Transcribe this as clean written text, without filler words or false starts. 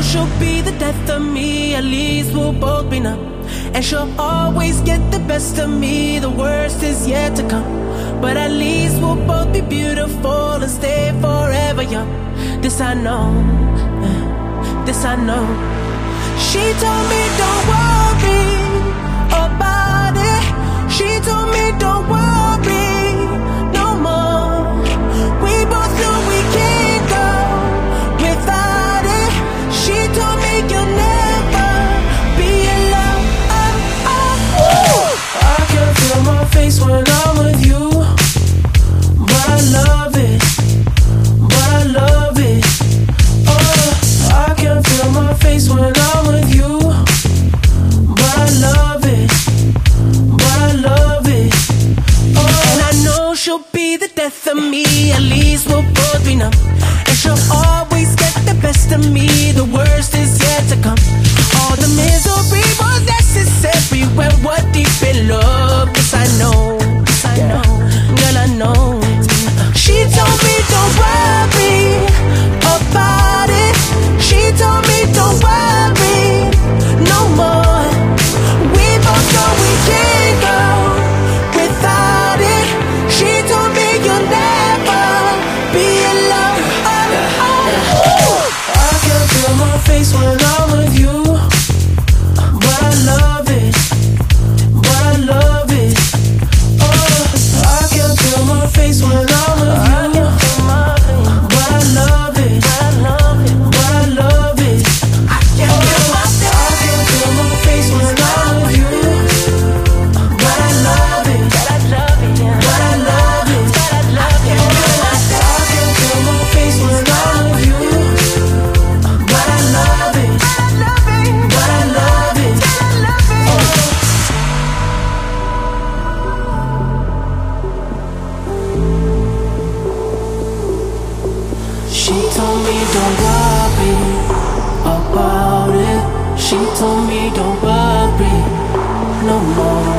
she'll be the death of me, at least we'll both be numb. And she'll always get the best of me, the worst is yet to come. But at least we'll both be beautiful and stay forever young. This I know, this I know. She told me don't worry about it. She told me don't worry no more. We both know we can't go without it. She told me you'll never be alone. I can feel my face when I'm with you, but I love it, but I love it. Oh, I can feel my face when I'm with you, but I love it, but I love it. Oh, and I know she'll be the death of me, at least we'll both be numb. And she'll always get the best of me, the worst is yet to come. All the misery was necessary when we're deep in love. Yes, I know, yes, I know, girl, I know. She told me don't worry about it. She told me don't worry no more. We both know we can't go without it. She told me you'll never be alone. I can feel my face when I'm with you, but I love it, but I love it. Oh, I can feel my face when I'm with you, but I love it, but I love it. I can feel my face when I'm with you, but I love it, but I love it. I can feel my face when I'm with you, but I love it, but I love it. She told me don't worry about it. She told me don't worry no more.